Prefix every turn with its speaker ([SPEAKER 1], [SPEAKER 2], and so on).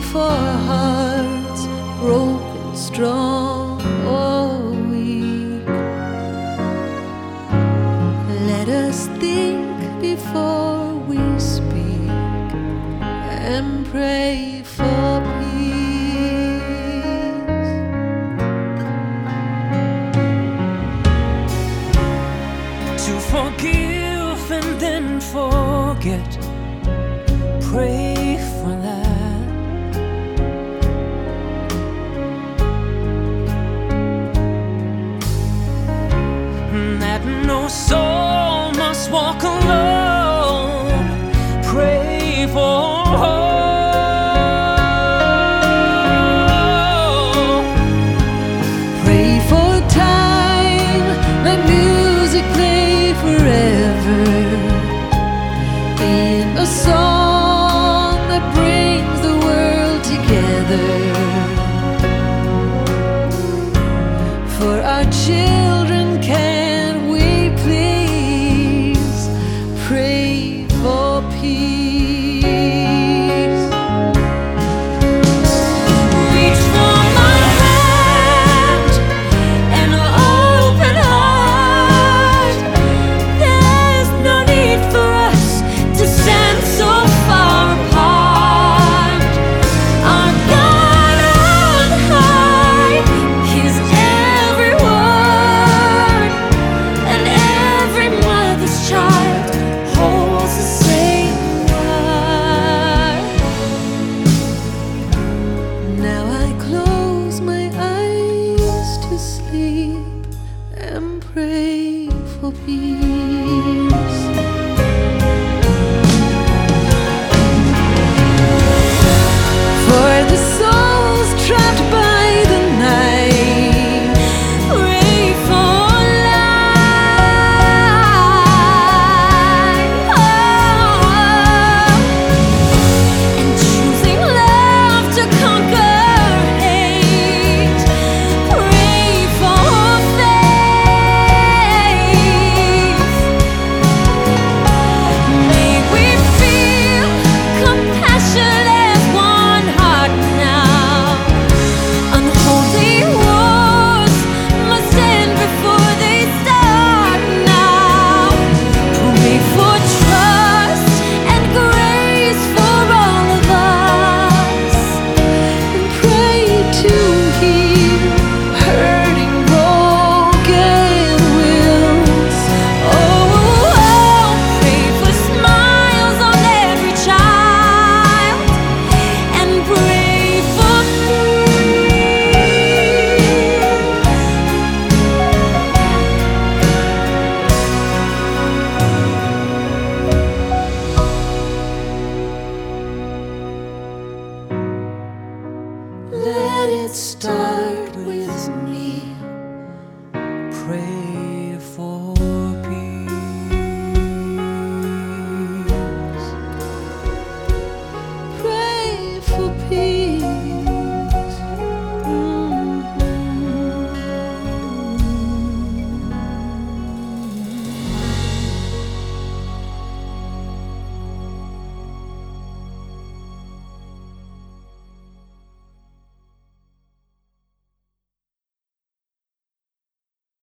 [SPEAKER 1] for hearts broken, strong or weak. Let us think before we speak and pray for peace.
[SPEAKER 2] To forgive and then forget, pray for that. That no soul must walk alone, pray for hope.
[SPEAKER 1] Pray for time, let music play forever in a song that brings the world together. For our children, can we please pray for peace?